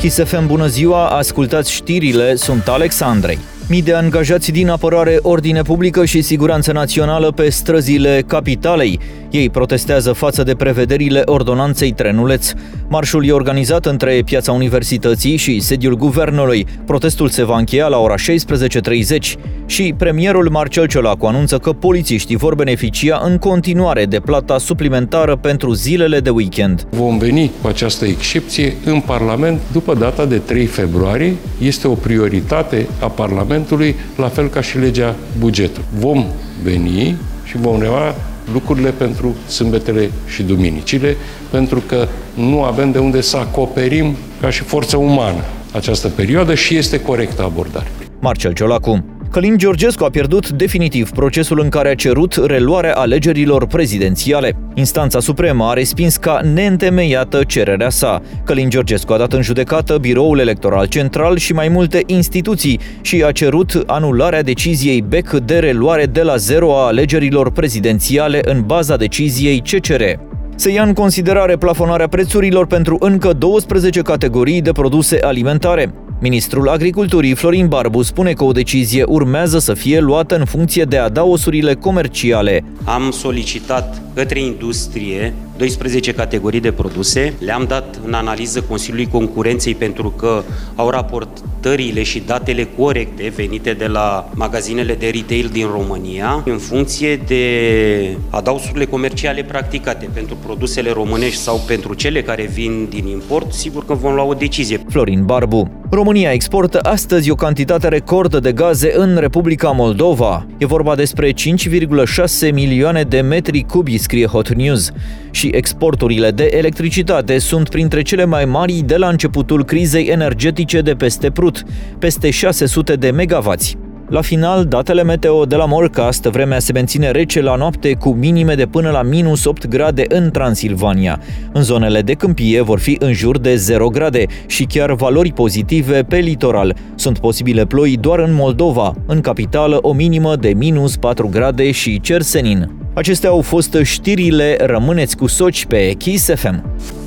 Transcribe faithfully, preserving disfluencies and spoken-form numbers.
Kiss F M, bună ziua, ascultați știrile, sunt Alex Andrei. Mii de angajați din apărare, ordine publică și siguranță națională pe străzile capitalei. Ei protestează față de prevederile ordonanței Trenuleț. Marșul e organizat între Piața Universității și sediul Guvernului. Protestul se va încheia la ora șaisprezece treizeci și premierul Marcel Ciolacu anunță că polițiștii vor beneficia în continuare de plata suplimentară pentru zilele de weekend. Vom veni cu această excepție în Parlament după data de trei februarie. Este o prioritate a Parlamentului, la fel ca și legea bugetului. Vom veni și vom lua lucrurile pentru sâmbetele și duminicile, pentru că nu avem de unde să acoperim ca și forță umană această perioadă și este corectă abordarea. Marcel Ciolacu. Călin Georgescu a pierdut definitiv procesul în care a cerut reluarea alegerilor prezidențiale. Instanța Supremă a respins ca neîntemeiată cererea sa. Călin Georgescu a dat în judecată Biroul Electoral Central și mai multe instituții și a cerut anularea deciziei B E C de reluare de la zero a alegerilor prezidențiale în baza deciziei C C R. Se ia în considerare plafonarea prețurilor pentru încă douăsprezece categorii de produse alimentare. Ministrul Agriculturii Florin Barbu spune că o decizie urmează să fie luată în funcție de adaosurile comerciale. Am solicitat către industrie doisprezece categorii de produse, le-am dat în analiză Consiliului Concurenței pentru că au raportările și datele corecte venite de la magazinele de retail din România în funcție de adaosurile comerciale practicate pentru produsele românești sau pentru cele care vin din import. Sigur că vom lua o decizie. Florin Barbu. România exportă astăzi o cantitate record de gaze în Republica Moldova. E vorba despre cinci virgulă șase milioane de metri cubi, scrie Hot News. Și exporturile de electricitate sunt printre cele mai mari de la începutul crizei energetice de peste Prut, peste șase sute de megavați. La final, datele meteo de la Morcast, vremea se menține rece la noapte cu minime de până la minus opt grade în Transilvania. În zonele de câmpie vor fi în jur de zero grade și chiar valori pozitive pe litoral. Sunt posibile ploi doar în Moldova, în capitală o minimă de minus patru grade și cer senin. Acestea au fost știrile, rămâneți cu Soci pe Kiss F M.